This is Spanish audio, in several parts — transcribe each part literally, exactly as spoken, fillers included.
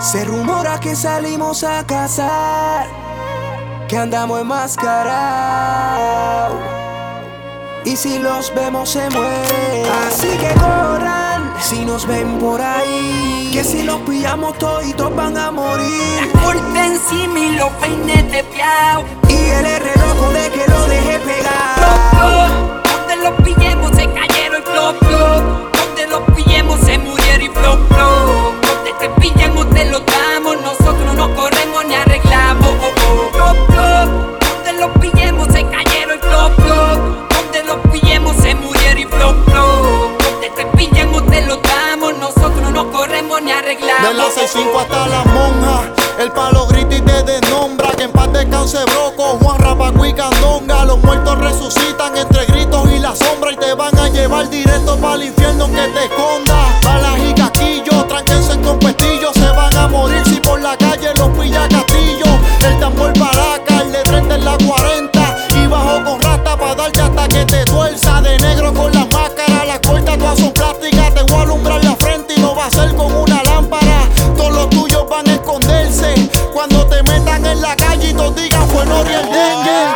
Se rumora que salimos a cazar, que andamos enmascarados, y si los vemos se mueren. Así que corran si nos ven por ahí, que si los pillamos toditos van a morir. La corte encima y los peines de piao, y el R loco de que lo deje pegar. Plop, plop. Donde los pillemos se cayeron y flop, flop. Donde los pillemos se murieron y flop, flop. Donde te pillemos te lo damos, nosotros no corremos ni arreglamos. Oh, oh. Plop, plop. Donde los pillemos se cayeron y flop, flop. Donde los pillemos se murieron y flop, flop. Donde te pillemos te lo damos, nosotros no corremos ni arreglamos. De las seis cinco hasta la monja, el palo grita y te desnombra. Que en paz descanse Broco, Juan Rapacu y Candonga. Los muertos resucitan entre gritos y la sombra, y te van a llevar directo para el infierno que te esconda. Balas y casquillos, tránquense con pestillos. Se van a morir si por la calle los pilla Castillo. El tambor baraca, el de treinta en la cuarenta, y bajo con rata pa' darte hasta que te tuerza. De negro con la máscara, las cortas todas son plásticas. Te voy a alumbrar la frente y no va a ser con una lámpara. Todos los tuyos van a esconderse cuando te metan en la calle y todos digan fue Noriel Dengue.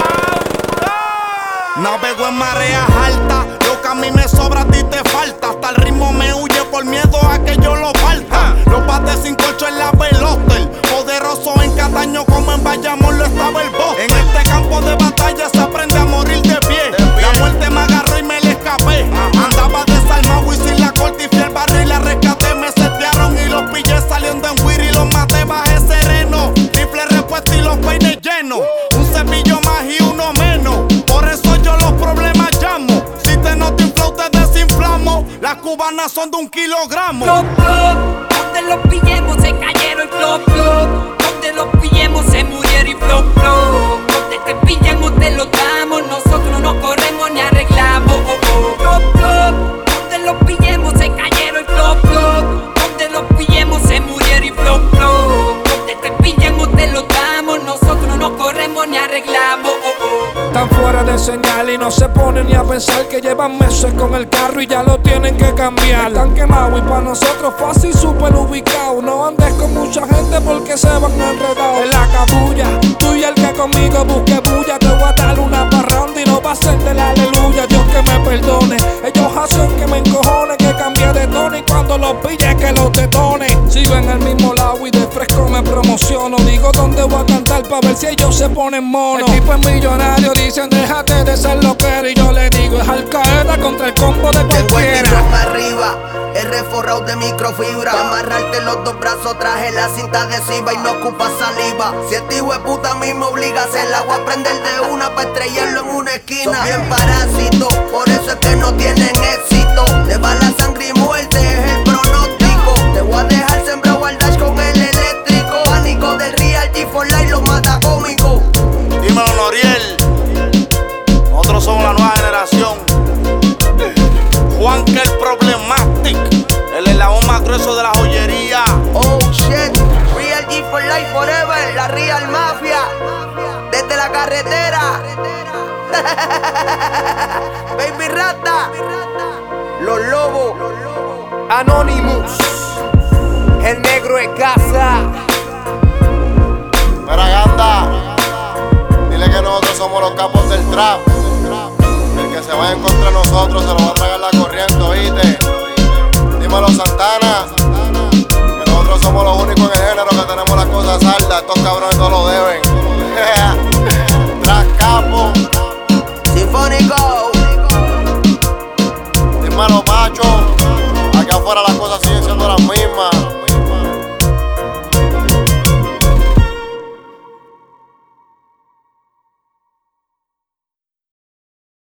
Navego en mareas altas, lo que a mí me sobra a ti te falta. Hasta el ritmo me huye por miedo a que yo lo falta. Los bates sin colcho en la Veloster, poderoso en Cataño como en Bayamón lo estaba el Boster. En este campo de batalla se aprende a morir de pie. La muerte me agarró y me le escapé. Andaba desarmado y sin la corte y fui al barrio y la rescaté. Me setearon y los pillé saliendo en Wiri y los maté, bajé sereno. Rifle repuesto y los peines llenos. Un cepillo más y uno menos. Por eso yo los problemas llamo. Si te noto inflow te desinflamo. Las cubanas son de un kilogramo. Flop, flop. Donde los pillemos se cayeron y flop, flop. Donde los pillemos se murieron y flop, flop. Donde te pillemos te lo damos, nosotros no corremos ni arreglamos. Oh, oh. Flop, flop. Donde los pillemos se cayeron y flop, flop. Donde los pillemos se murieron y flop, flop. Donde te pillemos te lo damos, nosotros no corremos ni arreglamos. Oh, oh. Están fuera de señal y no se ponen ni a pensar que llevan meses con el carro y ya lo tienen que cambiar. Están quemados y para nosotros fácil, súper ubicado. No andes con mucha gente porque se van enredados en la cabulla. Tú y el que conmigo busque bulla, te voy a dar una parranda y no va a ser de la aleluya. Dios que me perdone, ellos hacen que me encojone, que cambie de tono y cuando los pille que los detone. Sigo en el mismo lado y de fresco me promociono. Digo dónde voy a cantar pa' ver si ellos se ponen monos. El tipo es millonario, dicen déjate de ser loquero, y yo le digo es Al Qaeda contra el combo de cualquiera. Tengo el arriba, el reforrado de microfibra. Pa' amarrarte los dos brazos traje la cinta adhesiva y no ocupa saliva. Si este hijo de puta a mí me obliga a hacer el agua a prender de una pa' estrellarlo en una esquina. Son bien parásitos, por eso es que no tienen éxito. Le va la sangre y muerte, es el pronóstico. Te voy a dejar sembrado al dash con el eléctrico. Pánico del Real G for Life lo mata cómico. Dímelo, Noriel. Nosotros somos la nueva generación. Juan que el Problematic, el eslabón más grueso de la joyería. Oh shit, Real G for Life forever, la Real Mafia. Desde la carretera. Baby Rata, Los Lobos, Anonymous, el negro de casa. Mira, Ganda, dile que nosotros somos los capos del trap. El que se vaya en contra de nosotros se lo va a tragar la corriente, ¿oíste? Dímelo, Santana.